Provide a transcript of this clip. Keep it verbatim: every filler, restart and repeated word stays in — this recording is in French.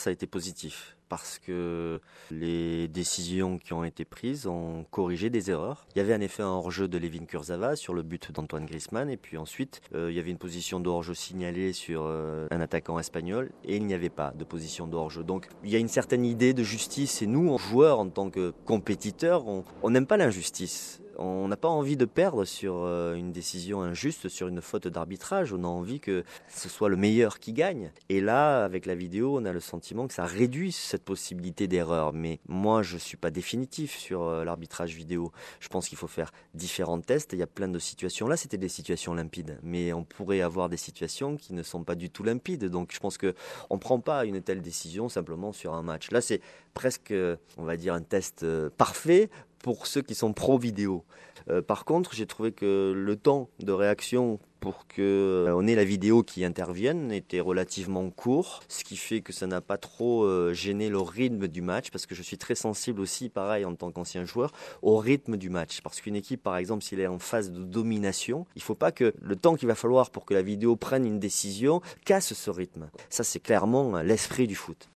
ça a été positif. Parce que les décisions qui ont été prises ont corrigé des erreurs. Il y avait en effet un hors-jeu de Layvin Kurzawa sur le but d'Antoine Griezmann. Et puis ensuite, euh, il y avait une position de hors-jeu signalée sur euh, un attaquant espagnol. Et il n'y avait pas de position de hors-jeu. Donc il y a une certaine idée de justice. Et nous, joueurs, en tant que compétiteurs, on n'aime pas l'injustice. On n'a pas envie de perdre sur une décision injuste, sur une faute d'arbitrage. On a envie que ce soit le meilleur qui gagne. Et là, avec la vidéo, on a le sentiment que ça réduit cette possibilité d'erreur. Mais moi, je ne suis pas définitif sur l'arbitrage vidéo. Je pense qu'il faut faire différents tests. Il y a plein de situations. Là, c'était des situations limpides. Mais on pourrait avoir des situations qui ne sont pas du tout limpides. Donc, je pense qu'on ne prend pas une telle décision simplement sur un match. Là, c'est presque, on va dire, un test parfait pour ceux qui sont pro-vidéo. Euh, par contre, j'ai trouvé que le temps de réaction pour qu'on euh, ait la vidéo qui intervienne était relativement court, ce qui fait que ça n'a pas trop euh, gêné le rythme du match, parce que je suis très sensible aussi, pareil en tant qu'ancien joueur, au rythme du match. Parce qu'une équipe, par exemple, s'il est en phase de domination, il ne faut pas que le temps qu'il va falloir pour que la vidéo prenne une décision casse ce rythme. Ça, c'est clairement l'esprit du foot.